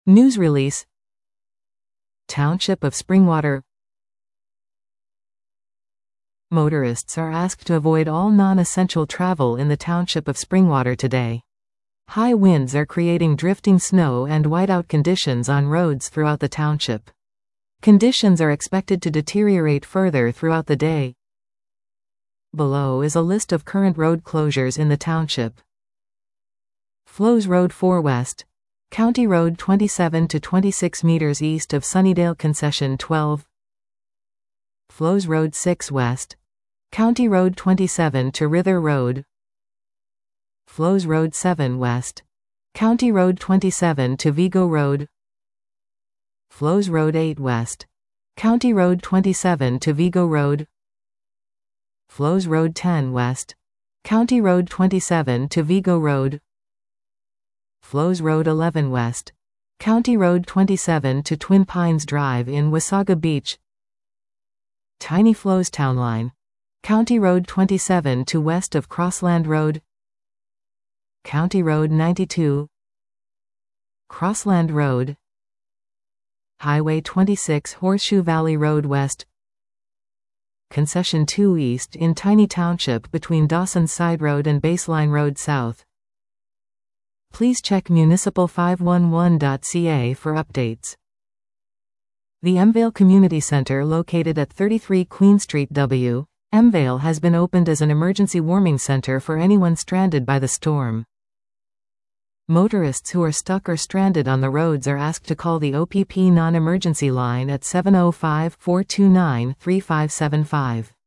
News release. Township of Springwater. Motorists are asked to avoid all non-essential travel in the Township of Springwater today. High winds are creating drifting snow and whiteout conditions on roads throughout the township. Conditions are expected to deteriorate further throughout the day. Below is a list of current road closures in the township. Flows Road 4 West, County Road 27 to 26 meters east of Sunnydale Concession 12. Flows Road 6 West, County Road 27 to Rither Road. Flows Road 7 West, County Road 27 to Vigo Road. Flows Road 8 West, County Road 27 to Vigo Road. Flows Road 10 West, County Road 27 to Vigo Road. Flows Road 11 West, County Road 27 to Twin Pines Drive in Wasaga Beach. Tiny Flows Town Line, County Road 27 to west of Crossland Road. County Road 92, Crossland Road. Highway 26 Horseshoe Valley Road West. Concession 2 East in Tiny Township between Dawson's Side Road and Baseline Road South. Please check municipal511.ca for updates. The Emvale Community Center, located at 33 Queen Street W, Emvale, has been opened as an emergency warming center for anyone stranded by the storm. Motorists who are stuck or stranded on the roads are asked to call the OPP non-emergency line at 705-429-3575.